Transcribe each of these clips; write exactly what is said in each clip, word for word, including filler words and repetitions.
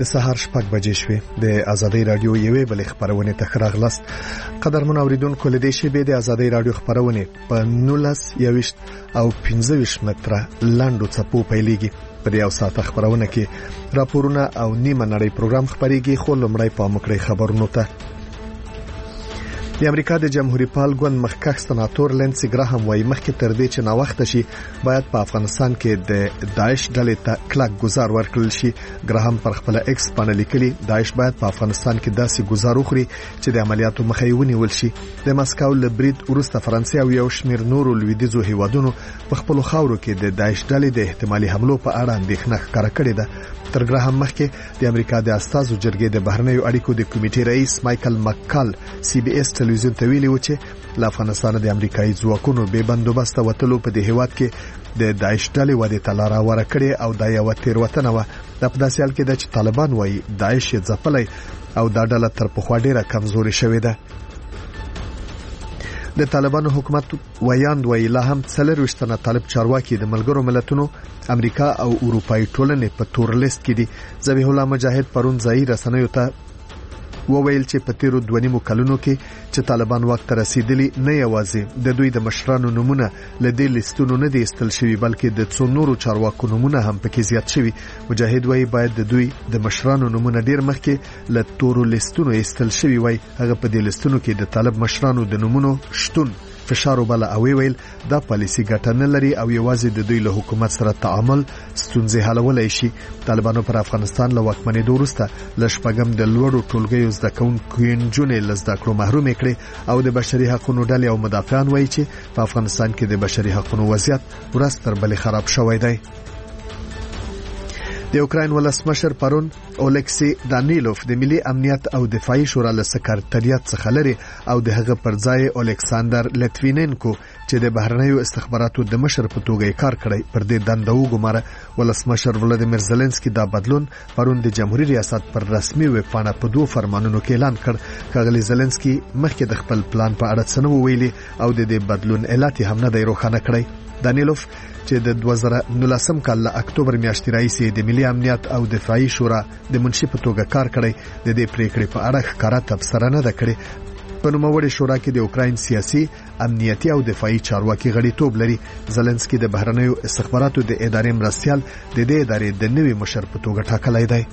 د سهار شپږ بجې شوې. د ازادۍ رادیو یوې بلې خبرونه ته راغلاست. قدرمن اوریدونکو له دې شیبې د ازادۍ رادیو خبرونه په نولس یويشت او پنځه ویشت متره لاندو څپو پیلېږي. په دې یو ساعت خبرونه کې راپورونه او نیمه نړۍ پروګرام خبريږي. خو لمړی په مکړې خبرونو ته د امریکا د جمهوریت پال ګوند مخکښ سناتور لینسي ګراهام وايي مخکې تر دې چې نا وخت شي باید په افغانستان کې د داعش ډلې ته کلک گزار ورکړل شي. ګراهام پر خپل ایکس باندې لیکلي داعش باید په افغانستان کې داسې گزار وکړي چې د عملیاتو مخه یې ونیول شي. د مسکو له برید وروسته فرانسې او یو شمېر نورو لویدیځو هیوادونو په خپل خاورو کې د داعش ډلې د احتمالي حملو په اړه اندېښنه ښکاره کړې ده. تر ګراهام مخکې د امریکا د استازو جرګې د بهرنیو اړیکو د کمیټې رئیس مایکل مکال سی بي اس ټلویزیون ته ویلي و چې له افغانستان د امریکایي ځواکونو به بندوبست وتلو په دې هیواد کې د داعش ډلې ودې تلار وره کړې او د یو تیروتنه و. د پداسې حال کې د طالبان وايي داعش یې ځپلې او دا ډله تر پخوا ډیره کمزوري شوې ده. د طالبانو حکومت ویاند وی لا هم څلور تنه طالب چارواکي د ملګرو ملتونو امریکا او اروپאי ټولنې په تور لیست کې دي. ذبیح الله مجاهد پرون ځای رسنیو ته وویل چې په تیرو دوه نیمو کلونو کې چې طالبان وخت رسیدلی نه یوازې د دوی د مشرانو نمونه له دې لیستونو نه دي استل شوی بلکې د څو نورو چارواکو نمونه هم پکې زیات شوی. مجاهد وایي باید د دوی د مشرانو نمونه ډیر مخکې له تورو لیستونو استل شوی وای. هغه په دې لیستونو کې د طالب مشرانو د نمونه شتون فشار وبله او ویل دا پالیسی ګټه نه لري او یوازې د دوی له حکومت سره تعامل ستونزې حلولای شي. طالبانو پر افغانستان له واکمنۍ وروسته ل شپږم د لوړو ټولګیو زده کوونکو نجونې له زده کړو محروم کړي او د بشري حقوقو ډلې او مدافعان وایي چې په افغانستان کې د بشري حقوقو وضعیت ورځ تر بلې خراب شوی دی. د یوکراین ولسمشر پرون اولکسی دانیلوف د ملي امنیت او دفاعي شورا له سکرټریات څخه لري او د هغه پر ځای الکساندر لټوینینکو چې د بهرنیو استخباراتو د مشر په توګه کار کړی پر دې دنده وګماره. ولسمشر ولادیمیر زيلنسکي دا بدلون پرون د جمهوریت ریاست پر رسمي ویب پاڼه په دوه فرمانونو کې اعلان کړ. کاغلی زيلنسکي مخکې د خپل پلان په اړه څه نو ویلي او د دې بدلون علت هم نه دی روښانه کړی. دانیلوف چې د دوه زره نولسم کال له اکتوبر میاشتې راهیسې د ملي امنیت او دفاعي شورا د منشي په توګه کار کړی د دې پریکړې په اړه ښکاره تبصره نه ده کړې. په نوموړي شورا کې د اوکراین سیاسي امنیتي او دفاعي چارواکي غړیتوب لري. زيلنسکي د بهرنیو استخباراتو د ادارې مرستيال د دې ادارې د نوي مشر په توګه ټاکلی دی.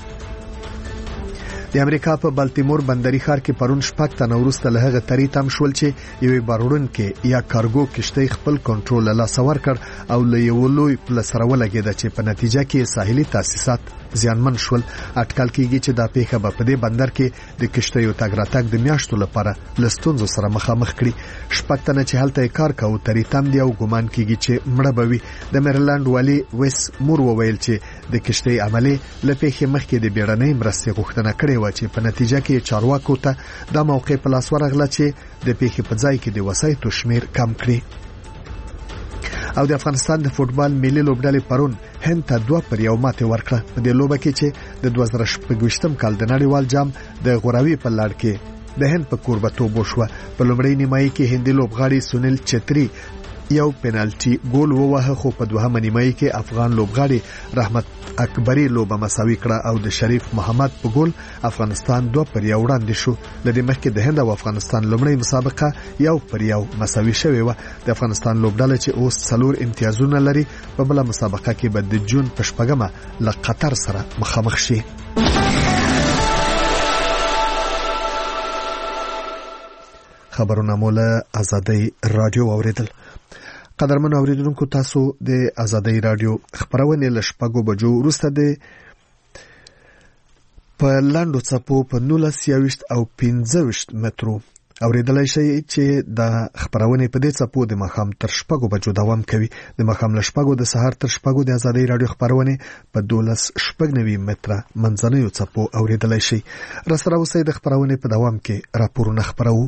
د امریکا په بالټیمور بندري ښار کې پرون شپږ تنه وروسته له هغه تری تم شول چې یوې باروړونکو یا کارګو کشتۍ خپل کنټرول له لاس ورکړ او له یو لوی پل سره ولګېده چې په نتیجه کې ساحلي تاسیسات زیانمن شول. اټکل کېږي چې دا پیښه به په دې بندر کې د کشتیو تګ راتګ د میاشتو لپاره له ستونزو سره مخامخ کړي. شپږ تنه چې هلته کار کاوه تری تم دی او ګمان کېږي چې مړه به وي. د میریلند والي ویس مور وویل چې د کشتۍ عملي له پیښې مخکې د بیړنۍ مرستې غوښتنه کړې و چې په نتیجه کې چارواکو ته دا موقع په لاس ورغله چې د پیښې په ځای کې د وسایتو شمیر کم کړي. او د افغانستان د فوتبال ملي لوبډلې پرون هند ته دوه پر یو ماته ورکړه. په دې لوبه کې چې د دوه زره شپږم کال د نړیوال جام د غوراوي په لړ کې د هند په کوربتوب وشوه. په لومړۍ نیمایي کې هندي لوبغاړي سونیل چتري یو پنالټي ګول ووهه خو په دوهمه نیمایي کې افغان لوبغاړي رحمت اکبري لوبه مساوي کړه او د شریف محمد په ګول افغانستان دوه پر یو وړاندې شو. لدې مخکې د هند او افغانستان لومړی مسابقه یو پر یو مساوي شوې و. د افغانستان لوبډله چې اوس څلور امتیازونه لري په بل مسابقه کې به د جون په شپږمه له قطر سره مخامخ شي. خبرونه مولا ازادۍ رادیو اوریدل. قدرمن اوریدونکو تاسو د ازادۍ رادیو خبرونه ل شپږو بجو وروسته د په لاندو څپو په نولس یويشت او پنځه ویشت مترو اوریدلای شي چې د خبرونه په دې څپو د مخام تر شپږو بجو دوام کوي. د مخام ل شپږو د سهار تر شپږو د ازادۍ رادیو خبرونه په دولس شپږ نوي متره منځنیو څپو اوریدلای شي. رسره اوسې د خبرونه په دوام کې راپورونه خبرو.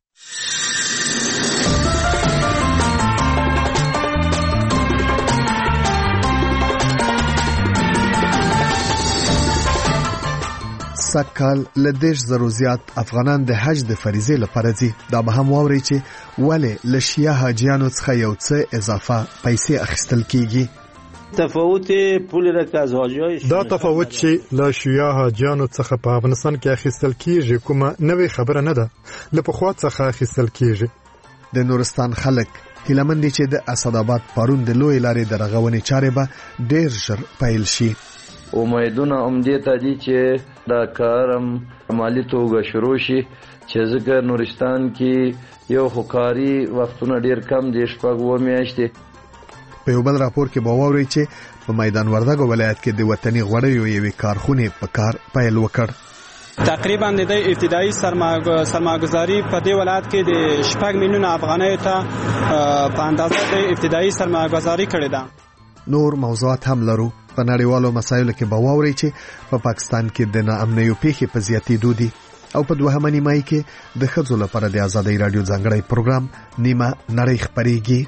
سکهال له دیش زرو زیات افغانان د حج د فریضې لپاره ځي. دا به هم واوري چې ولې له شیعه حاجیانو څخه یو څه اضافه پیسې اخیستل کیږي. تفاوت پول را که از حاجیای دا تفاوت چې له شیعه حاجیانو څخه په افغانستان کې اخیستل کیږي کومه نوې خبره نه ده، له پخوا څخه اخیستل کیږي. د نورستان خلک هیلمن دي چې د اسداباد پرون د لوی لارې د رغونې چارې به ډیر ژر پیل شي. امیدونه هم دې ته دي چې دا کارم عملي توګه شروع شي، چې ځکه نورستان کې یو خکاري وختونه ډیر کم دي، شپږ اوه میاشتې. په یو بل راپور کې به واورئ چې په میدان وردګو ولایت کې د وطني غوړیو یوې کارخونې په کار پیل وکړ. تقریبا د ابتدایي سرمایه‌گذاري په دې ولایت کې د شپږ میلیون افغانۍ ته په اندازه د ابتدایي سرمایه‌گذاري کړې ده. نور موضوعات هم لرو. په نړیوالو مسایلو کې به واورئ چې په پا پاکستان کې د ناامنیو پیښې په زیاتېدو دي او په دوهمه نیمایي کې د ښځو لپاره د ازادۍ رادیو ځانګړی پروګرام نیمه نړۍ خپرېږي.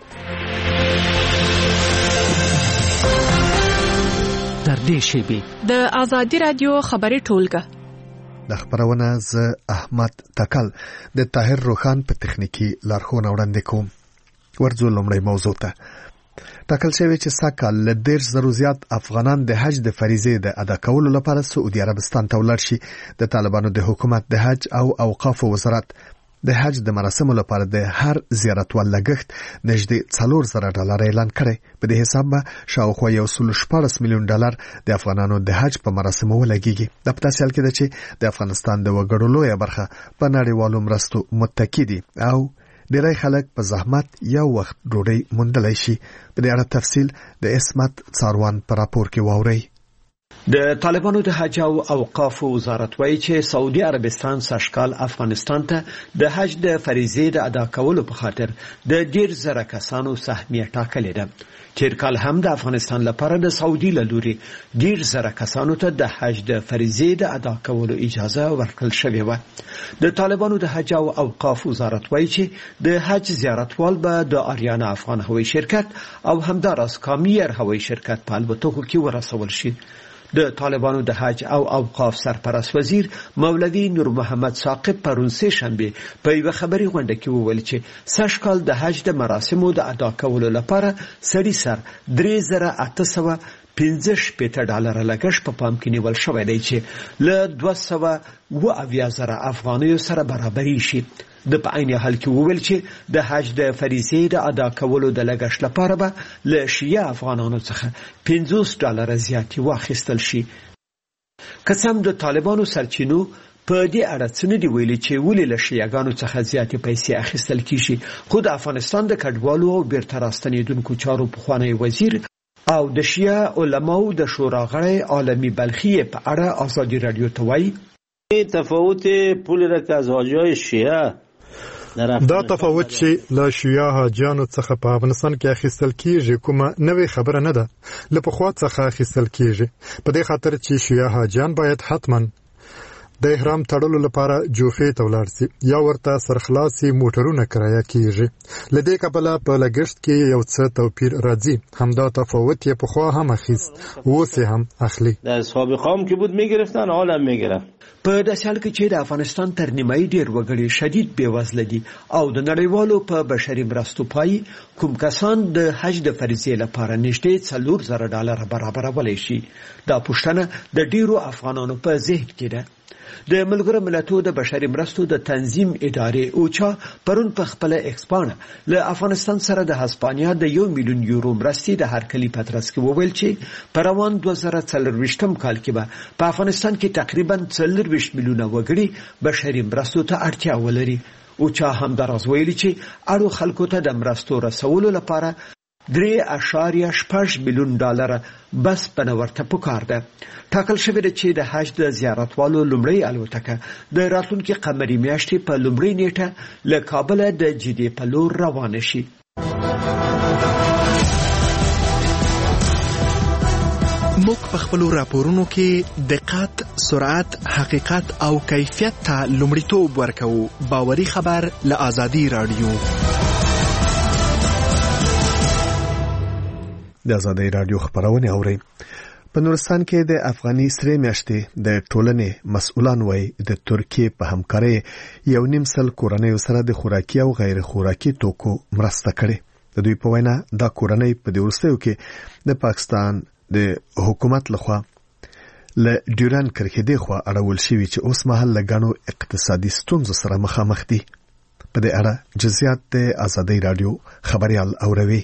در دې شیبې د ازادي رادیو خبري ټولګه د خبرونه ز احمد تکل د طاهر روخان په تخنیکی لارښوونه وړاندې کوم. ورځو لومړی موضوع ته ټاکل شوی چې ساکال له ډیر زرو زیات افغانان د حج د فریضې د ادا کولو لپاره سعودي عربستان ته ولاړ شي. د طالبانو د حکومت د حج او اوقاف وزارت د حج د مراسمو لپاره د هر زیارت ول لګښت نږدې څلور زره ډالر اعلان کړي. په دې حساب به شاوخوا یو سل شپږ میلیون ډالر د افغانانو د حج په مراسمو ولګيږي. د پتاسیال کې د چې د افغانستان د وګړو لویه برخه په نړیوالو مرستو متکی دي او ډیری خلک په زحمت یو وخت ډوډۍ موندلای شي. په دې اړه تفصیل د اسمت څاروان پر راپور کې واوري. د طالبانو د حج او اوقاف وزارت وایي چې سعودي عربستان سږکال افغانستان ته د حج د فریضې د ادا کولو په خاطر د ډیر زره کسانو سهمیه ټاکلې ده. تیر کال هم د افغانستان لپاره د سعودي له لوري ډیر زره کسانو ته د حج د فریضې د ادا کولو اجازه ورکړل شوې و. د طالبانو د حج او اوقاف وزارت وایي چې د حج زیارتوال به د آریانا افغان هوایي شرکت او همداراز کامیر هوایي شرکت په الوتکو کې ورسول شي. د طالبانو د حج او اوقاف سرپرست وزیر مولوی نور محمد ثاقب پرون سه شنبه په یو خبري غونډه کې وویل چې سږکال د حج د مراسمو د ادا کولو لپاره سړي سر درې زره اته سوه پنځه شپېته ډالر لګښت په پام کې نیول شوی دی چې له دوه سوه اووه اویا زره افغانیو سره برابري شي. د په عین حال کې وویل چې د حج د فریضې د ادا کولو د لګښت لپاره به له شیعه افغانانو څخه پنځوس ډالر زیاتې واخیستل شي. قسم د طالبانو سرچینو په دې اړه څه نه دی ویلي چې ولې له شیعهګانو څخه زیاتې پیسې اخیستل کیږي، خو د افغانستان د کډوالو او بیرته راستنېدونکو چارو پخوانی وزیر او د شیعه علماو د شورا غړی عالمي بلخي په اړه ازادي رادیو ته وایي تفاوت پول را که از حاجیای شیعه دا تفاوت چې له شیعه حاجیانو څخه په افغانستان کې اخیستل کیږي کومه نوې خبره نه ده، له پخوا څخه اخیستل کیږي. په دې خاطر چې شیعه حاجیان باید حتماً د احرام تړلو لپاره جوفې ته ولاړ شي یا ورته سرخلاصي موټرونه کرایه کیږي. له دې کبله په لګښت کې یو څه توپیر راځي. همدا تفاوت یې پخوا هم اخیست اوس هم اخلي. در سابقه هم که بود میگرفتن حالا هم میگرفت. په داسې حال کې چې د افغانستان تر نیمایي ډیر وګړي شدید بېوزله دي او د نړیوالو په بشري مرستو پای کوم کسان د حج د فریضې لپاره نږدې څلور زره ډالر برابرولی شي. دا پوښتنه د ډیرو افغانانو په ذهن کې ده. د ملګرو ملتونو د بشري مرستو د تنظیم ادارې اوچا پرون په خپل ایکسپانه له افغانستان سره د هسپانیا د یو میلیون یورو مرستې د هرکلي پترس کې وویل چې په روان دوه زره څلرویشتم کال کې به په افغانستان کې تقریبا څلرویشت میلیونه وګړي بشري مرستو ته اړتیا ولري. اوچا همداراز ویلي چې اړو خلکو ته د مرستو رسولو لپاره درې اعشاریه شپږ میلیون ډالر بس بنورته پکار ده. ټاکل شوی دی چې د حج د زیارتوالو لومړی الوتکه د راتلونکي قمري میاشتې په لومړۍ نیټه له کابل د جدې په لور روانه شي. موږ په خپلو راپورونو کې دقت، سرعت، حقیقت او کیفیت ته لومړیتوب ورکوو. باوري خبر له ازادي رادیو. د ازادۍ رادیو خبرونه اوري. په نورستان کې د افغاني سره میاشتې د ټولنې مسؤلان وای د ترکیه په همکارۍ یو نیم سل کورنۍ سره د خوراکي او غیر خوراکي توکو مرسته کړې. د دوی په وینا دا کورنۍ په دې وروستیو کې د پاکستان د حکومت لخوا له ډیورن کرښې دی خوا اړول شوی چې اوس مهال لګانو اقتصادي ستونزو سره مخامخ دي. په دې اړه جزئیات د آزادۍ رادیو خبريال اوروي.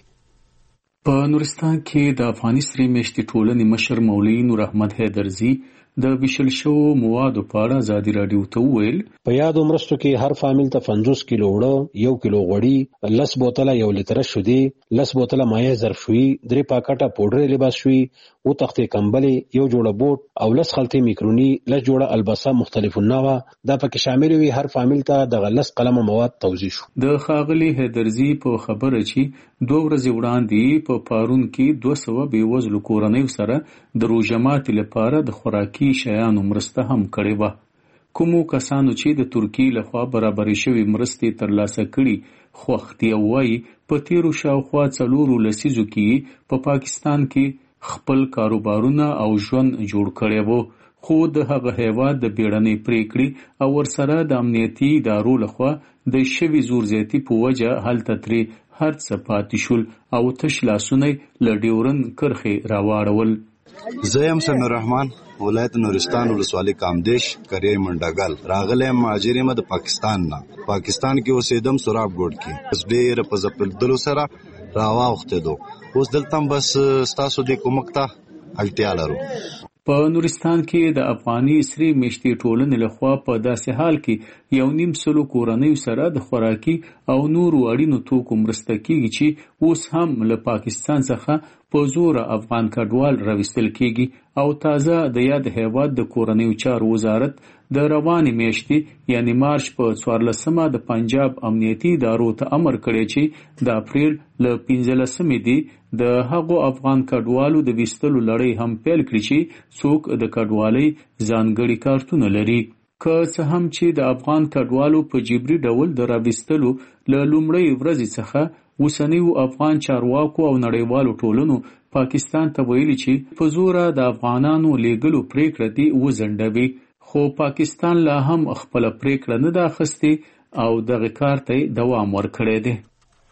په نورستان کې د افغاني سرې میشتې ټولنې مشر مولوي نور احمد حیدرزي د ویشل شوو موادو په اړه آزادۍ رادیو ته وویل په یادو مرستو کې هر فامیل ته پنځوس کیلو وړه، یو کیلو غوړي، لس بوتله یو لیتر شودي، لس بوتله مایع ظرف شوي، درې پاکټه پوډر لباس شوي، او تختې کمبلې، یو جوړه بوټ او لس خلطې میکروني، لس جوړه الباسه مختلف النوع دا پکې شامل وي. هر فامیل ته د لس قلمه مواد توزیع شو. د ښاغلي حیدرزي په خبره چې دوه ورځې وړاندې په پارون کې دوه سوه بېوزلو کورنیو سره د روژه ماتي لپاره د خوراکي شیانو مرسته هم کړې وه. کومو کسانو چې د ترکیې لخوا برابرې شوې مرستې ترلاسه کړي خوښ دي او وایي په تیرو شاوخوا څلورو لسیزو کې په پا پاکستان کې خپل کاروبارونه او ژوند جوړ کړی وو، خو د هغه هیواد د بیړنۍ پریکړې او ورسره د امنیتي ادارو لخوا د شوي زور زیاتي په وجه هلته ترې هر څه پاتې شول او تش لاسونه له ډیورن کرښې راواړول. زه یم سمیر رحمان، ولایت نورستان ولسوالۍ کامدیش کریای منډګل. راغلی یم مهاجر یم د پاکستان نه. پاکستان کې اوسېدم سراب ګوډ کې. اوس ډېره په ځپېدلو سره راواوښتېدو. اوس دلته هم بس ستاسو دې کومک ته اړتیا لرو. په نورستان کې د افغاني سرې میشتې ټولنې لخوا په داسې حال کې یو نیم سلو کورنیو سره د خوراکي او نورو اړینو توکو مرسته کیږي چې اوس هم له پاکستان څخه په زور افغان کډوال راوستل کیږي او تازه د یاد هیواد د کورنیو چارو وزارت د روانې میاشتې یعنی مارچ په څوارلسمه د پنجاب امنیتي ادارو ته امر کړی چې د اپریل له پنځلسمې دی د هغو افغان کډوالو د ویستلو لړۍ هم پیل کړي چې څوک د کډوالۍ ځانګړي کارتونه لري. که څه هم چې د افغان کډوالو په جبري ډول د راویستلو له لومړۍ ورځې څخه اوسنیو افغان چارواکو او نړیوالو ټولنو پاکستان ته ویلي چې په زوره د افغانانو لیږلو پریکړه دې وځنډوي، خو پاکستان لا هم خپله پریکړه نه ده اخیستې او دغه کار ته دوام ورکړی دی.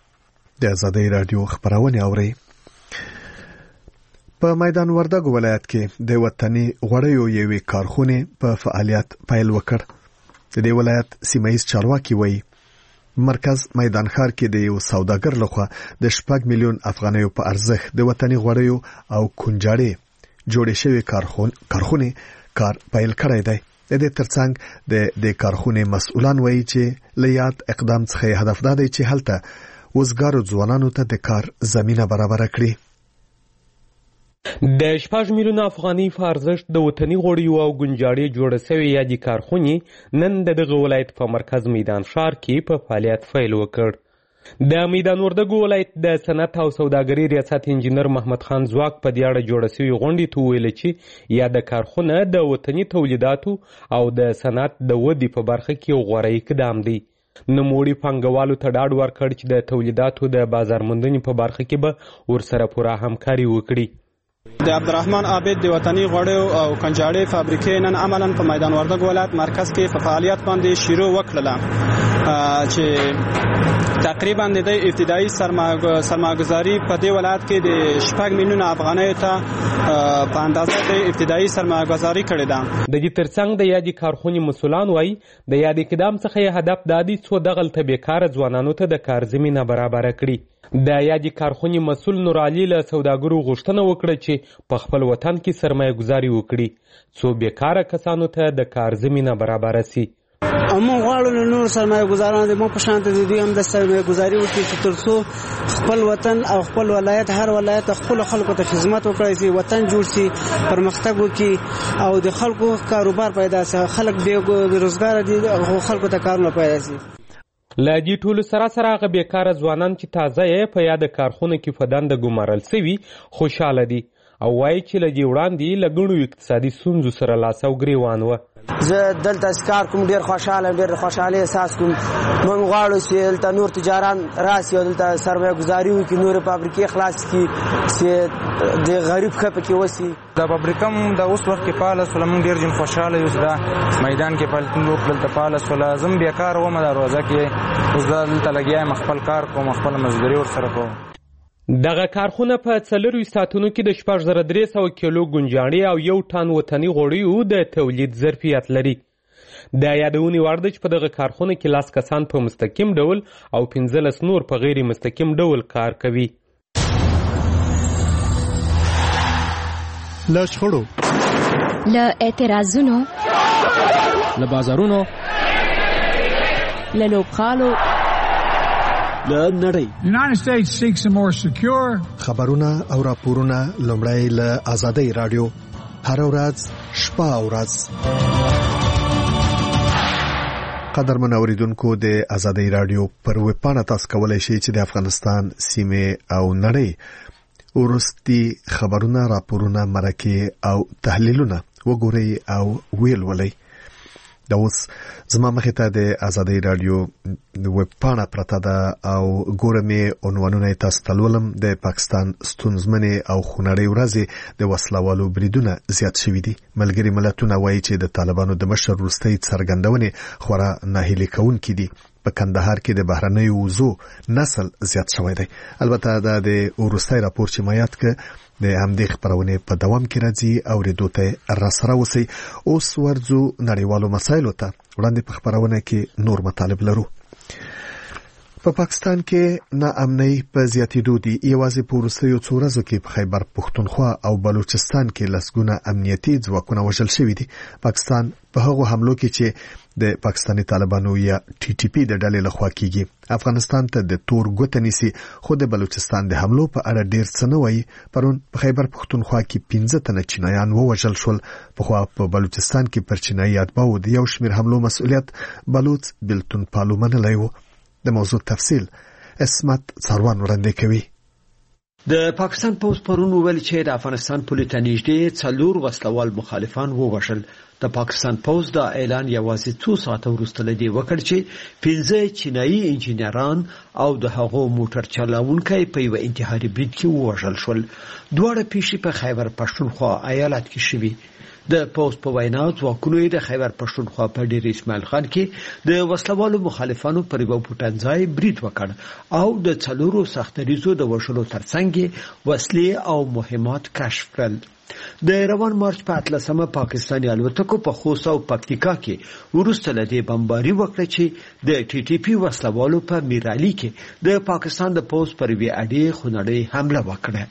د آزادۍ رادیو خبرونه اورئ. په میدان وردګ ولایت کې د وطني غوړیو یوې کارخونې په فعالیت پیل وکړ. د دې ولایت سیمایي چارواکي وایي مرکز میدان ښار کې د یو سوداګر لخوا د شپږ میلیون افغانیو په ارزښت د وطني غوړیو او کنجاړې جوړې شوې کارخونې کار پیل کړی دی. د دې ترڅنګ د دې کارخونې مسؤلان وایي چې له یاد اقدام څخه هدف دا دی چې هلته وزګارو ځوانانو ته د کار زمینه برابر کړي. د شپږ میلیونه افغاني په ارزښت د وطني غوړیو او ګنجاړې جوړه سوې یادې کارخونې نن د دغه ولایت په مرکز میدان ښار کې په فعالیت پیل وکړ. د میدان وردګ ولایت د صنعت او سوداګرۍ ریاست انجینر محمد خان ځواک په دې اړه جوړه سوې غونډې ته وویل چې یاده کارخونه د وطني تولیداتو او د صنعت د ودې په برخه کې یو غوره اقدام دی. نوموړي پانګوالو ته ډاډ ورکړ چې د تولیداتو د بازار موندنې په برخه کې به ورسره پوره همکاري وکړي. د عبدالرحمن عابد د وطني غوړیو او کنجاړې فابریکې نن عملاً په میدان وردګ ولایت مرکز کې په فعالیت باندې شروع وکړله چې تقریبا د ابتدایي سرمایه‌ګذاري په دې ولایت کې د شپږ میلیونه افغانیو ته په اندازه د ابتدایي سرمایه‌ګذاري کړې ده. د دې ترڅنګ د یادې کارخونې مسؤلان وایي د یادې اقدام څخه یې هدف دا دی څو دغلته بیکاره ځوانانو ته د کار زمینه برابره کړي. د یادې کارخونې مسؤل نور علي له سوداګرو غوښتنه وکړه چې په خپل وطن کې سرمایه گذاري وکړي څو بیکاره کسانو ته د کار زمینه برابره سي. موږ غواړو نور سرمایه گذاران د مو په شان د دوی هم د سرمایه گذاري وکړي چې ترڅو خپل وطن او خپل ولایت هر ولایت خپل خلکو ته خدمت وکړي چې وطن جوړ شي، پرمختګ وکړي او د خلکو کاروبار پیدا شي. خلک بیروزګار دي او خلکو ته کارونه پیدا شي. له دې ټولو سره سره هغه بیکاره ځوانان چې تازه یې په یاده کارخونه کې په دنده ګمارل سوي خوشحاله دي او وایي چې له دې وړاندې له ګڼو اقتصادي ستونزو سره لاس او ګریوان وه. زه دلته کار کوم، ډېر خوشحاله ډېر خوشحالي احساس کوم. موږ غواړو چې دلته نور تجاران راسي او دلته سرمایه گذاري وکړي، نورې فابریکې خلاص کړي چې د غریب ښه پکې وسي. د فابریکه هم د اوس وخت کې فعاله شوله، موږ ډېر جن خوشحاله یو چې دا میدان کې فعالیتونه وکړل دلته فعاله شوله. زه هم بیکاره وم د روزه کې، اوس دلته لګیا یم خپل کار کوم، خپله مزدوري ورسره کوم. دغه کارخونه په څلورویشت ساعتونو کې د شپږ زره درې سوه کیلو ګنجاڼې او یو ټن وطني غوړیو د تولید ظرفیت لري. د یادونې وړ ده چې په دغه کارخونه کې لس کسان په مستقیم ډول او پنځلس نور په غیر مستقیم ډول کار کوي. له شخړو، له اعتراضونو، له بازارونو، له لوبغالو، له نړۍ. United States seeks a more secure. خبرونه او راپورونه لومړی له آزادۍ رادیو هر ورځ شپه او ورځ. قدرمن اوریدونکو، د آزادۍ رادیو پر ویبپاڼه تاسو کولی شئ چې د افغانستان سیمه او نړۍ ورستي خبرونه، راپورونه، مرکې او تحلیلونه وګورئ او ویلولئ. دا اوس زما مخې ته د آزادۍ رادیو ویبپاڼه پرته ده او ګورم یې عنوانونه تاسو ته لولم. د پاکستان ستونزمنې او خونړۍ ورځې د وسلوالو بریدونه زیات شوي دي. ملګري ملتونه وایي چې د طالبانو د مشر وروستۍ څرګندونې خورا ناهیلي کوونکې دي. په کندهار کې د بهرنیو وزو نسل زیات شوی دی. البته دا د وروستۍ راپور چې ما یاد کړ د همدې خبرونې په دوام کې راځي او ریډو ته راسره اوسئ. اوس ورځو نړیوالو مسایلو ته. وړاندې په خبرونه کې نور مطالب لرو. په پا پاکستان کې ناامنۍ په زیاتېدو دي. یوازې په وروستیو څو ورځو کې په خیبر پښتونخوا او بلوچستان کې لسګونه امنیتي ځواکونه وژل شوي دي. پاکستان په هغو حملو کې چې د پاکستاني طالبانو یا ټي ټي پی د ډلې لخوا کیږي افغانستان ته د تور ګوته نیسي، خو د بلوچستان د حملو په اړه ډیر څه نه وایي. پرون په خیبر پښتونخوا کې پنځه تنه چینایان ووژل شول. پخوا په بلوچستان کې پر چینایي اتباعو د یو شمېر حملو مسؤلیت بلوچ بلتون پالو منلی و. د موضوع تفصیل اسمت څاروان وړاندې کوي. د پاکستان پوز پرون ویل چې د افغانستان پولې ته نږدې څلور وسلوال مخالفان ووژل. د پاکستان پوز دا اعلان یوازې څو ساعته وروسته لدی وکړ چې پنځه چینایي انجینران او د هغو موټر چلاونکي په یو انتحاري برید کې ووژل شول. دواړه پیښې په خیبر پښتونخوا ایالت کې شوې. د پوز په وینا ځواکونو د خیبر پښتونخوا په ډیر اسماعیل خان کې د وسلوالو مخالفانو پر یو پټنځای برید وکړ او د څلورو سختریزو د وژلو ترڅنګ وسلې او مهمات کشف کړل. د روان مارچ په اتلسمه پاکستاني الوتکو په خوست او پکتیکا کې وروسته له دې بمباري وکړه چې د ټي ټي پی وسلوالو په میرالي کې د پاکستان د پوز پر وی اډې خونړۍ حمله وکړه.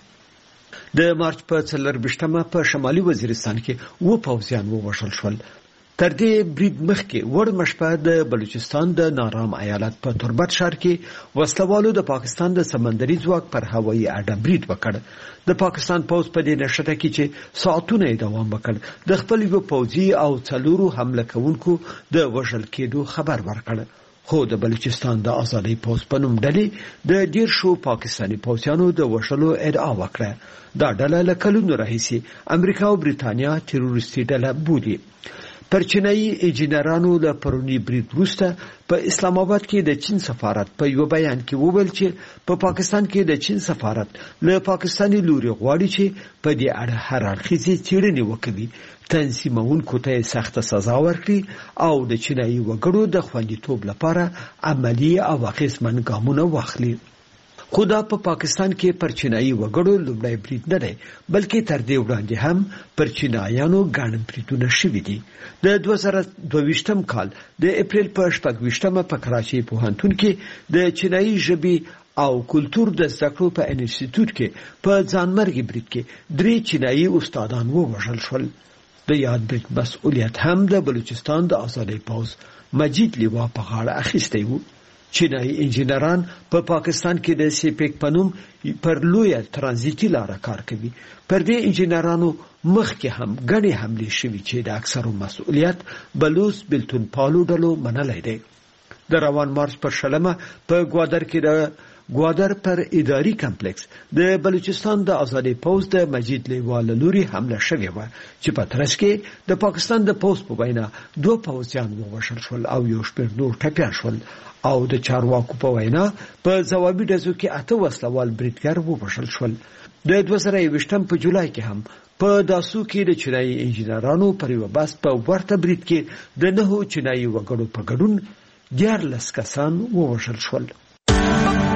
د مارچ په څلرویشتمه په شمالي وزیرستان کې و پوځیان ووژل شول. تر دې برید مخکې وړمه شپه د بلوچستان د نارام ایالت په تربت ښار کې وسلوالو د پاکستان د سمندري ځواک پر هوایي اډه برید وکړ. د پاکستان پوز په دې نشته کې چې ساعتونه یې دوام وکړ د خپل یو پوځي او څلورو حمله کوونکو د وژل کېدو خبر ورکړ. خو د بلوچستان د آزادۍ پوز په نوم ډلې د ډیر شو پاکستاني پوځیانو د وژلو ادعا وکړه. دا ډله له کلونو راهیسې امریکا او بریتانیا تروریستي ډله بولي. پر چینایي انجینرانو له پرونی برید وروسته په اسلام آباد کې د چین سفارت په یو بیان کې وویل چې په پا پاکستان کې د چین سفارت له پاکستاني لوري غواړي چې په دې اړه هر اړخیزې څېړنې وکړي، تنظیمونکو ته سخته سزا ورکړي او د چینایي وګړو د خوندیتوب لپاره عملی او اغېزمن ګامونه واخلي. خو دا په پاکستان کې پر چینایي وګړو لومړی برید نه دی، بلکې تر دې وړاندې هم پر چینایانو ګڼ بریدونه شوي دي. د دوه زره دوه ویشتم کال د اپریل په شپږ ویشتمه په کراچۍ پوهنتون کې د چینایي ژبې او کلتور د زده کړو په انسټیټیوټ کې په ځانمرګي برید کې درې چینایي استادان ووژل شول. د یاد برید مسؤلیت هم د بلوچستان د آزادۍ پوز مجید لیوا په غاړه اخیستی و. چینایي انجینران په پا پاکستان کې د سیپیک په نوم پر لویه ترانزیتي لاره کار کوي. پر دې انجینرانو مخکې هم ګڼې حملې شوي چې د اکثرو مسؤلیت بلوچ بلتون پالو ډلو منلی دی. د روان مارچ پر شلمه په ګوادر کې د ګوادر پر اداري کمپلیکس د بلوچستان د آزادۍ پوز د مجید لیوا له لوري حمله شوې وه چې په ترڅ کې د پاکستان د پوز په وینا دوه پوځیان ووژل شول او یو شمېر نور ټپیان شول او د چارواکو په وینا په ځوابي ډزو کې اته وسلوال بریدګر ووژل شول. د دوه زره یوویشتم په جولای کې هم په داسو کې د چینایي انجینرانو پر یو بس په ورته برید کې د نهو چینایي وګړو په ګډون دیارلس کسان ووژل شول.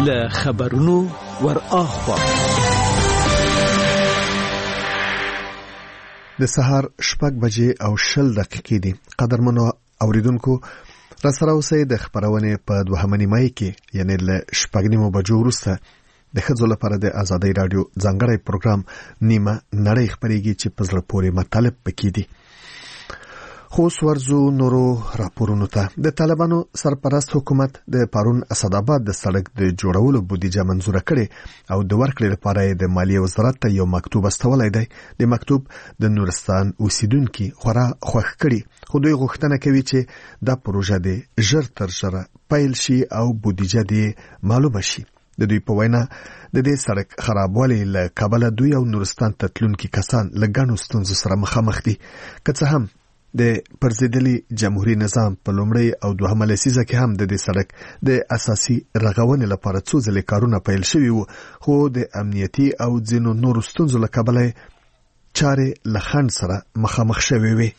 له خبرونو ور اخوا د سهار شپږ بجې او شل دقیقې دي. قدرمنو اوریدونکو را سره اوسئ د خبرونه په دوهمه نیمه کې یعنی له شپږ نیمو بجو وروسته د ښځو لپاره د آزادۍ رادیو ځانګړی پروګرام نیمه نړۍ خبرېږي چې په زړه پورې مطالب پکې دي. خو ورزو نورو راپورونو ته. د طالبانو سرپرست حکومت د پارون اسداباد د سړک د جوړولو بودیجه منزور کړي او د ورکړې لپاره د مالیې وزارت ته یو مکتوب استولای دی. د مکتوب د نورستان اوسیدونکو خورا خوښ کړي، خو دوی غوښتنه کوي چې دا پروژه د ژر تر ژره پیل شي او بودیجه د معلومه شي. د دوی په وینا د دې سړک خرابوالی له کابل دوی او نورستان ته تلونکي کسان له ګڼو ستونزو سره مخامخ دي. که څه هم د پرزیدلی جمهوریت نظام په لومړی او دوهمه لسیزه کې هم د دې سړک د اساسي رغونې لپاره څو ځلې کارونه پیل شوي وو، خو د امنیتي او ځینو نورو ستونزو له کبله چارې له خنډ سره مخامخ شوي وي.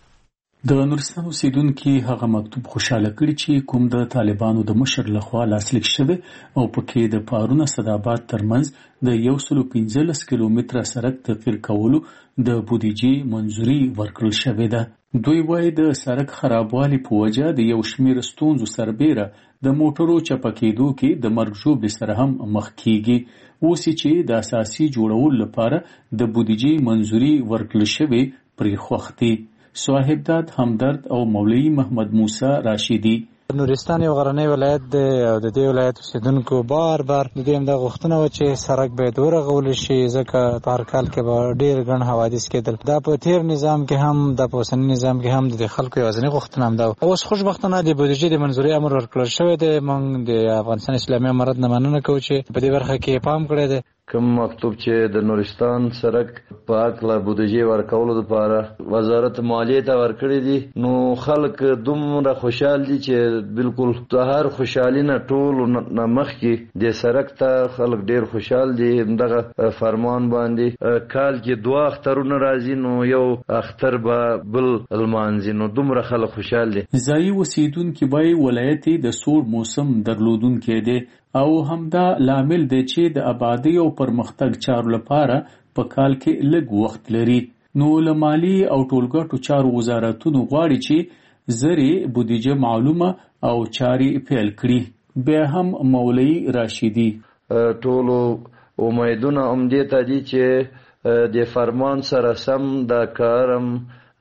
د نورستان اوسیدونکو هغه مکتوب خوشاله کړي چې کوم د طالبانو د مشر لخوا لاسلیک شوی او پکې د پارون اسداباد ترمنځ د یو سل پنځلس کیلومتره سړک تغیر کولو د بودیجې منزوري ورکړل شوې ده. دوی وايي د سړک خرابوالي په وجه د یو شمېر ستونزو سربېره د موټرو چپکېدو کې د مرګ ژوبلې سره هم مخ کیږي. اوس چې د اساسي جوړولو لپاره د بودیجې منزوري ورکړل شوې پرې خوښ دي. صاحبداد همدرد او مولوی محمد موسی راشدی. نورستان یو غرنی ولایت دی او د دې ولایت اوسیدونکو بار بار د دې د غوښتنه و چې سړک باید ورغول شي، ځکه په هر کال کې به ډیر ګڼ حوادث کېدل. دا په تیر نظام کې هم د اوسنی نظام کې هم د خلکو یوازینی غوښتنه هم ده. اوس خوشبختانه د بودیجې د منزوري امر ورکړل شوی دی. موږ د افغانستان اسلامي امارت نه مننه کوو چې په دې برخه کې پام کړی دی. کوم مکتوب چې د نورستان سړک په اکلا بودیجې ورکولو لپاره وزارت مالیې ته ورکړي دي، نو خلک دومره خوشحال دي چې بالکل هر خوشحالي نه ټول نه مخکې د سړک ته خلک ډیر خوشحال دي. دغه فرمان باندې کال کې دوه اخترونه راځي، نو یو اختر به بل المانځي، نو دومره خلک خوشحال دي. ځایي اوسیدونکي وایي ولایت د سوړ موسم درلودونکی دی او همدا لامل دی چې د آبادی او پرمختګ چارو لپاره په کال کې لږ وخت لري. نو له مالی او ټولګټو چارو وزارتونو غواړي چې زری بودیجه معلومه او چاري پیل کړي. بیا هم مولوی راشدی ټولو امیدونه اومدې ته دي چې د فرمان سره سم دا کارم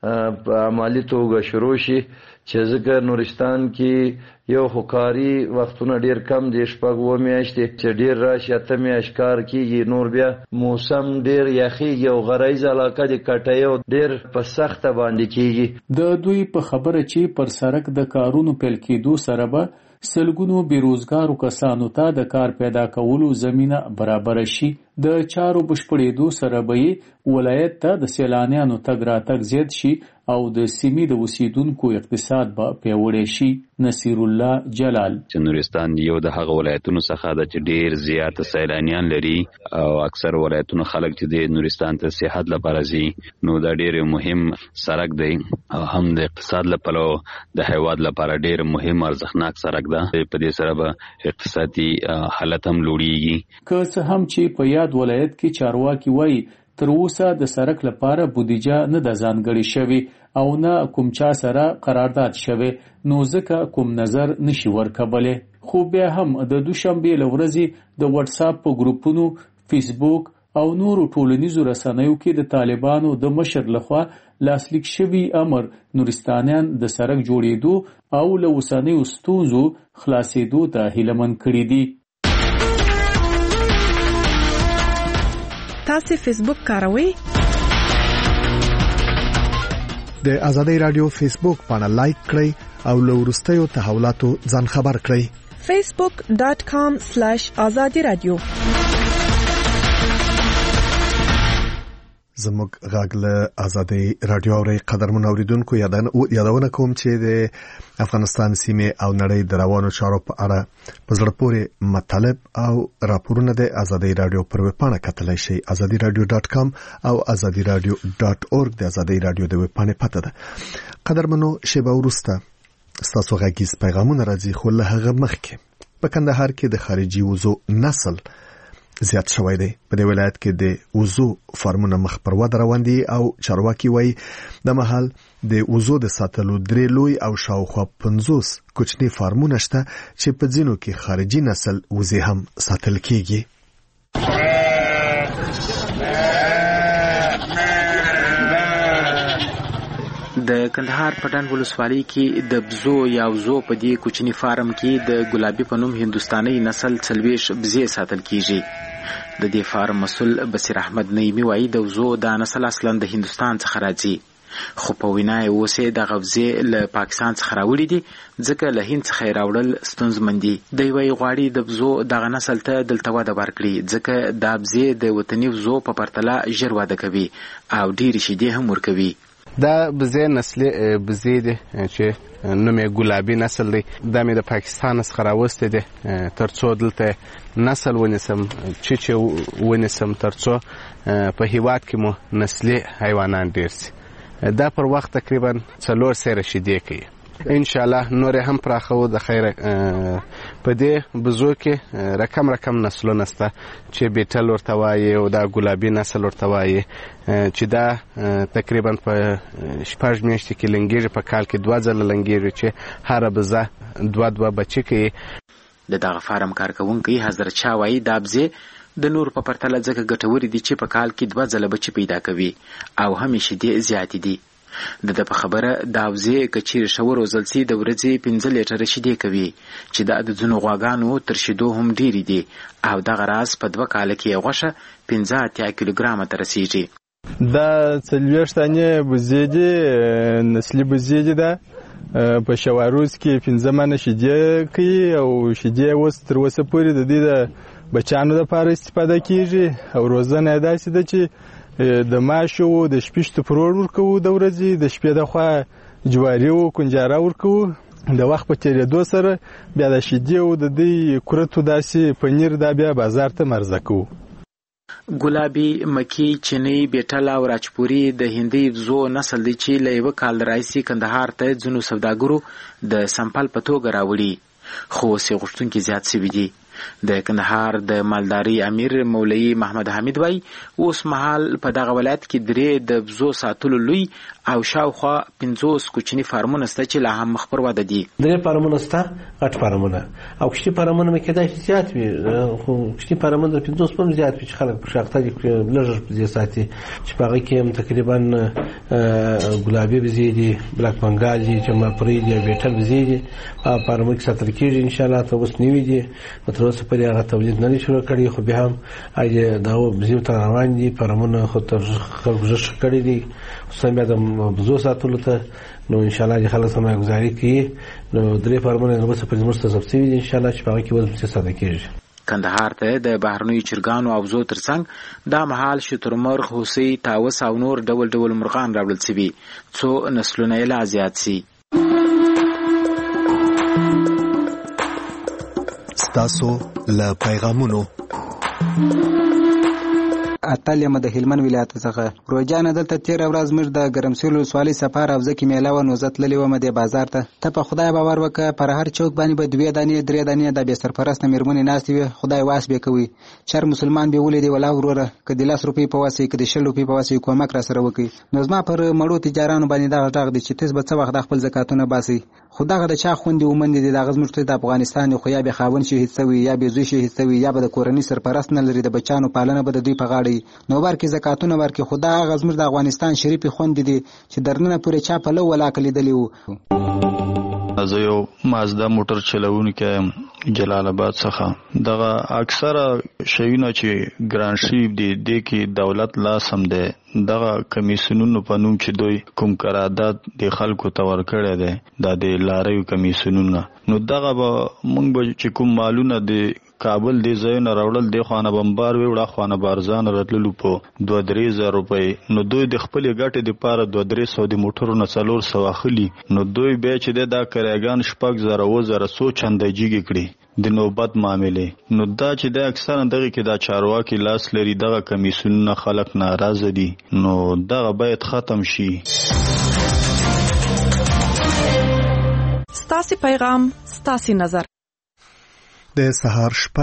په عملی توګه شروع شي، چې ځکه نورستان کې یو خکاری وختونه ډیر کم دي، شپږ و میاشتې چې ډیر راشي اته میاشت کار کیږي، نور بیا موسم ډیر یخیږي او غرایز علاقه د کټیو ډیر په سخته باندې کیږي. د دوی په خبره چې پر سړک د کارونو پیل کېدو سره به سلګونو بیروزګارو کسانو ته د کار پیدا کولو زمينه برابر شي. د چارو بشپړېدو سره به ولایت ته د سیلانیانو تګ راتګ زیات شي او د سیمې د اوسیدونکو اقتصاد به پیاوړی شي. نصیر الله جلال نورستان یو د هغه ولایتونو څخه د چې ډیر زیات سیلانیان لري او اکثر ولایتونو خلک چې د نورستان ته سیاحت لپاره ځي، نو دا ډیر مهم سړک دی او هم د اقتصاد لپاره د هیواد لپاره ډیر مهم ارزښتناک سړک ده. په دې سره به اقتصادي حالت هم لوړیږي. که څه هم چې په یاد ولایت کې چارواکي وایي تر اوسه د سړک لپاره بودیجه نه د ځانګړې شوی او نه کوم چا سره قرارداد شوی، نو ځکه کوم نظر نشي ورکولی. خو بیا هم د دوشنبه لورځي د واتس اپ په ګروپونو، فیسبوک او نورو ټولنیزو رسنیو کې د طالبانو د مشر لخوا لاسلیک شوی امر نورستانیان د سړک جوړېدو او له اوسنیو ستونزو خلاصېدو ته هیله مند کړي دي. تاسو فیسبوک کاروئ؟ د آزادۍ رادیو فیسبوک باندې لایک کړئ او له وروستیو تحولاتو ځان خبر کړئ. facebook dot com slash azadi radio. زموږ غږ له آزادۍ رادیو اوري. قدرمن اوریدونکو یادونه کوم چې د افغانستان سیمه او نړۍ د روانو چارو په اړه په زړه پورې مطالب او راپورونه د آزادۍ رادیو پر ویب پاڼه کتلای شئ. azadi radio dot com او azadi radio dot org د آزادۍ رادیو د ویب پاڼې پته ده. قدرمنو شیبه ورسته ستاسو غږیز پیغامونه راځي، خو له هغه مخکې په کندهار کې د خارجي وزو نسل زیات شوی دی. په دې ولایت کې د وزو فارمونه مخ پر وده روان دي او چارواکي وایي د مهال د وزو د ساتلو درې لوی او شاوخوا پنځوس کوچني فارمونه شته چې په ځینو کې خارجي نسل وزې هم ساتل کیږي. د کندهار پټن ولسوالۍ کې د بزو یا وزو په دې کوچني فارم کې د ګلابي په نوم هندستاني نسل څلويش بزې ساتل کیږي. د دې فارم مسؤل بصیر احمد نعیمی وایي د وزو دا نسل اصلا د هندستان څخه راځي، خو په وینا یې اوسې د غوځې له پاکستان څخه راوړي دي ځکه له هند څخه راوړل ستونزمن دي. دوی وایي غواړي د بزو دغه نسل ته دلته وده ورکړي ځکه دا بزې د وطني وزو په پرتله ژر وده کوي او ډېرې شیدې هم ورکوي. دا بزې نسلي بزې دي چې نوم یې ګلابي نسل دی. دا مې د پاکستان څخه راوستی دی تر څو دلته نسل ونیسم چې چې ونیسم تر څو په هیواد کې مو نسلي حیوانان ډېر سي. دا پر وخت تقریبا څلور سیره شیدې کوي. ان شاء الله نور هم پراخو د خیره. په دې بزو کې رقم رقم نسلونه سته چې بیټل ورته وایي او دا ګلابي نسل ورته وایي چې دا تقریبا په شپږ میاشتې کې لنګېږي، په کال کې دوه ځله لنګېږي چې هره بزه دوه دوه بچي کوي. د دغه فارم کارکوونکی حضرت شاه وایي دا بزې د نور په پرتله ځکه ګټورې دي چې په کال کې دوه ځله بچي پیدا کوي او همیشه دې زیاتې دي. د د په خبره دا وزې که چیرې ښه وروزل سي د ورځې پنځه لیټره شیدې کوي چې دا د ځینو غواګانو تر شیدو هم ډېرې دي او دغه راز په دوه کاله کې یې غوښه پنځه اتیا کیلوګرامه ته رسیږي. دا څلوېښت دانې بزې دي، نسلي بزې دي. دا په شواروز کې پنځه منه شیدې کوي او شیدې اوس تر اوسه پورې د دې د بچیانو دپاره استفاده کیږي او روزنه یې داسې ده چې د ماشو د شپېشتو پرور ورکوو د ورځې، د شپې دخوا جواري و کنجاره ورکوو. د وخت په تېرېدو سره بیا د شیدې او د دې کورتو داسې پنیر دا بیا بازار ته مرزه کوو. ګلابي، مکی، چینی، بیټل او راجپوري د هندي وزو نسل دی چې له یوه کال راهیسې کندهار ته ځینو سوداګرو د سمپل په توګه راوړي، خو اوس یې غوښتونکي زیات سوي دي. د کندهار د مالداري امیر مولوي محمد حمید وایي اوس مهال په دغه ولایت کې درې د بزو ساتلو لوی او شاوخوا پنځوس کوچني فارمونه شته چې لا هم مخ پر وده دي. درې فارمونه شته، غټ فارمونه او کوچني فارمونه مې کېدای شي زیات وي، خو کوچني فارمونه د پنځوس په هم زیات وي چې خلک په شاخته کې لږ بزې ساتي چې په هغه کې هم تقریبا ګلابي بزې دي، بلاک بنګال دي، جمعپوري دي، بیټل بزې دي. په فارمو کې ساتل کېږي انشاءالله. ته اوس نوي دي، تر اوسه پورې هغه تولید نه دي شروع کړي، خو بیا هم دا بزې ته روان دي. فارمونه خو تر خلکو ژر ښه کړي دي، خصوصا بیا د بزو ساتلو ته. نو انشاءالله چې خلک سرمایه ګزاري کوي نو درې فارمونه نو اوس پرې زموږ ته ثبت شوي دي انشاءالله چې په هغه کې اوس بزې ساته کېږي. کندهار ته د بهرنیو چرګانو او وزو ترڅنګ دا مهال شترمرغ، هوسۍ، طاووس او نور ډول ډول مرغان راوړل سوي څو نسلونه یې لا زیات سي. ستاسو له پیغامونو اتلمه د هلمند ولایت څخه روجانه دلته تیر ورځ موږ د ګرمسیر ولسوالۍ سفر او ځکه میله و نو زتللی و مده بازار ته ته په خدای باور وکړه پر هر چوک باندې به دوه دانې درې دانې د به سرپرست میرمنې ناشتي وي خدای واس به کوي چر مسلمان به ولې دی ولا وروره کدي لاس روپی په واسي کدي شل روپی په واسي کومک را سره وکي نو زما پر مړو تجارانو باندې دا غټاغ دي چې تاسو به څه وخت خپل زکاتونه باسي خدای غد چا خوندې ومند دي د غزمشته د افغانستان خو یا به خاون شي هڅوي یا به زوی شي هڅوي یا به د کورنۍ سرپرست نه لري د بچانو پالنه به د دوی په غاړه نو ورکه زکاتونه ورکه خدای غزمر د افغانستان شریف خوند دي چې درنه پورې چا په لو ولا کلی دلیو زه یو مازدا موټر چلوونکی جلال آباد څخه دغه اکثره شیونه چې ګران شیپ دي د کې دولت لا سم ده دغه کمیسیونونو په نوم چې دوی کوم قرارداد د خلکو ته ورکړی دی د د لاریو کمیسیونونه نو دغه به موږ به چې کوم مالونه د کابل دی ځایونه راوړل دی خوانه بمبار ویوړه خوانه بارزان راتللو په دوه درې زره روپۍ نو دوی د خپلې ګټې دپاره دوه درې سوه د موټرو نه څلور سوه اخلي نو دوی بیا چې دی دا کریګان شپږ زره اووه زره څو چنده جیږې کړي د نوبت معاملې نو دا چې دی اکثرا دغې کې دا چارواکي لاس لري دغه کمیسیونونه خلک ناراضه دي نو دغه باید ختم شي ستاسې پیغام ستاسې نظر د سهار